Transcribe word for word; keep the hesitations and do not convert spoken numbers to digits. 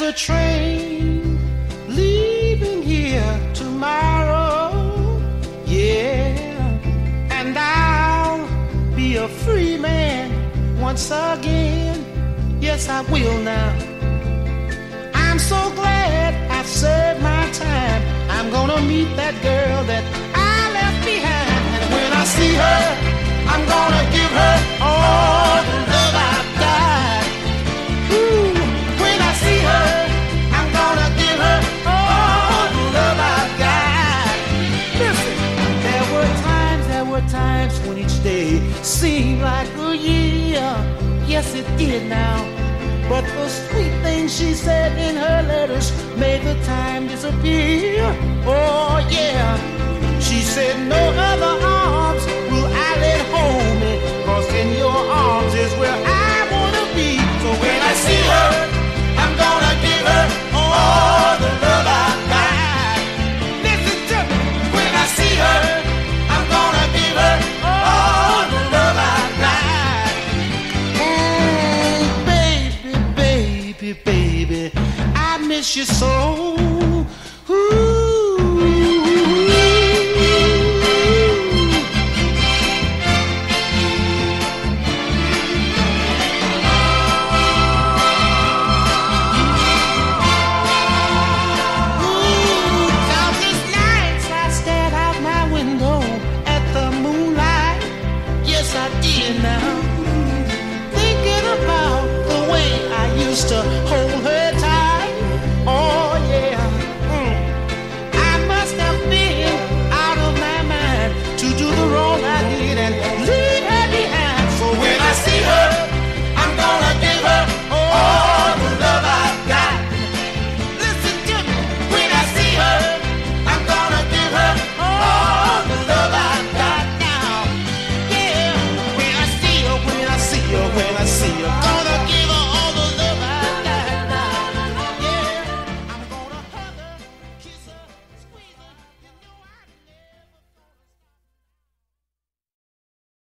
a train leaving here tomorrow, yeah, and I'll be a free man once again. Yes, I will now. I'm so glad I've served my time. I'm gonna meet that girl that I left behind, and when I see her, I'm gonna give her all the love I've got. Ooh, when I see her, I'm gonna give her all the love I've got. Listen, there were times, there were times when each day seemed like a year. Yes, it did now. But the sweet things she said in her letters made the time disappear. Oh, yeah. She said, no other arms will I let hold me, 'cause in your arms is where I want to be. So when I see her, I'm gonna give her all the love I got. Listen to me. When I see her, I'm gonna give her all the love I got. Mm, baby, baby, baby, I miss you so. Ooh.